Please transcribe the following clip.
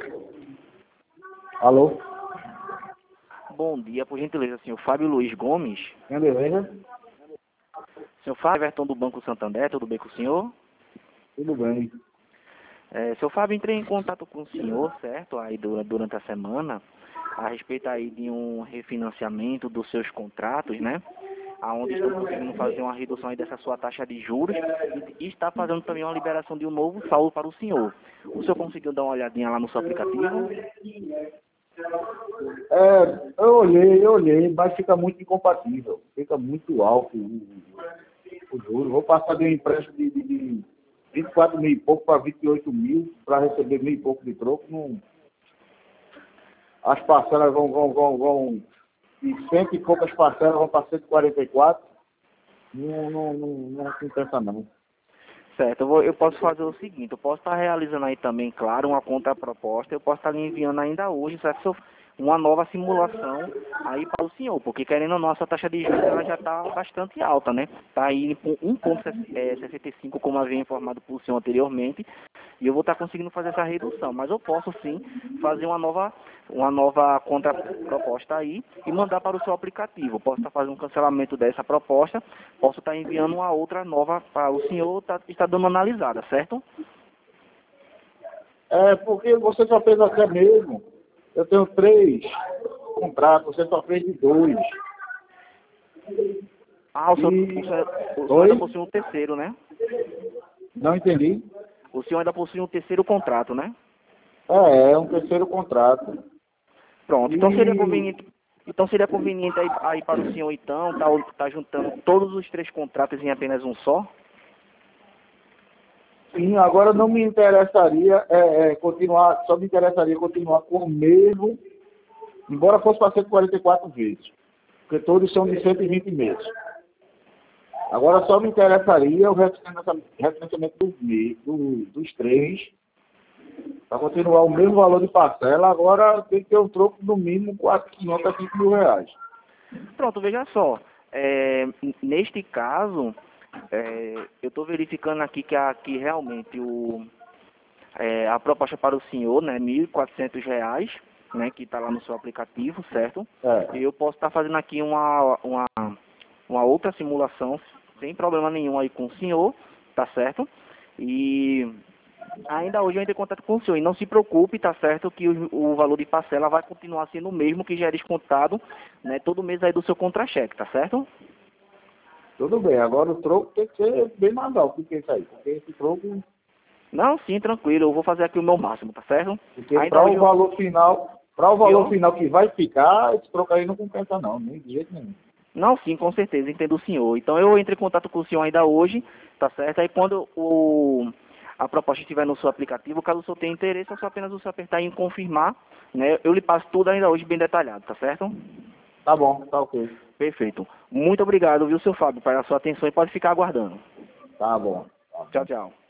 Alô? Bom dia, por gentileza, senhor Fábio Luiz Gomes. Beleza? Senhor Fábio, Everton do Banco Santander, tudo bem com o senhor? Tudo bem. Senhor Fábio, entrei em contato com o senhor, certo, aí durante a semana, a respeito aí de um refinanciamento dos seus contratos, né? Aonde estou conseguindo fazer uma redução aí dessa sua taxa de juros e está fazendo também uma liberação de um novo saldo para o senhor. O senhor conseguiu dar uma olhadinha lá no seu aplicativo? Eu olhei, mas fica muito incompatível. Fica muito alto o juro. Vou passar de um empréstimo de 24 mil e pouco para 28 mil, para receber mil e pouco de troco. Não, as parcelas vão de cento e poucas parcelas vão para 144. Não compensa não. Certo, eu posso fazer o seguinte, eu posso estar realizando aí também, claro, uma contraproposta, eu posso estar lhe enviando ainda hoje, certo, uma nova simulação aí para o senhor, porque querendo ou não, a sua taxa de juros ela já está bastante alta, né? Está aí com 1,65, como havia informado para o senhor anteriormente, e eu vou estar conseguindo fazer essa redução, mas eu posso sim fazer uma nova contraproposta aí e mandar para o seu aplicativo. Posso estar fazendo um cancelamento dessa proposta, posso estar enviando uma outra nova para o senhor está dando uma analisada, certo? Porque você só fez até mesmo. Eu tenho 3 contratos, você só fez de 2. Ah, o senhor ainda possui um terceiro, né? Não entendi. O senhor ainda possui um terceiro contrato, né? É um terceiro contrato. Pronto, então seria conveniente aí para o senhor então, tá juntando todos os 3 contratos em apenas um só? Sim, agora não me interessaria continuar, só me interessaria continuar com o mesmo, embora fosse para 144 vezes, porque todos são de 120 meses. Agora só me interessaria o refinanciamento dos 3, para continuar o mesmo valor de parcela, agora tem que ter um troco no mínimo 4.500 a 5 mil reais. Pronto, veja só, neste caso, eu estou verificando aqui que realmente a proposta para o senhor, né, R$ 1.400, né, que está lá no seu aplicativo, certo? E eu posso estar fazendo aqui uma outra simulação, sem problema nenhum aí com o senhor, tá certo? E ainda hoje eu entrei em contato com o senhor, e não se preocupe, tá certo, que o valor de parcela vai continuar sendo o mesmo que já é descontado, né, todo mês aí do seu contra-cheque, tá certo? Tudo bem, agora o troco tem que ser bem mais alto do que isso aí, porque esse troco... Não, sim, tranquilo, eu vou fazer aqui o meu máximo, tá certo? Porque Ainda para hoje o valor final que vai ficar, esse troco aí não compensa não, nem de jeito nenhum. Não, sim, com certeza, entendo o senhor. Então eu entro em contato com o senhor ainda hoje, tá certo? Aí quando a proposta estiver no seu aplicativo, caso o senhor tenha interesse, é só apenas você apertar em confirmar, né? Eu lhe passo tudo ainda hoje bem detalhado, tá certo? Tá bom, tá ok. Perfeito. Muito obrigado, viu, seu Fábio, pela sua atenção e pode ficar aguardando. Tá bom. Tchau, tchau.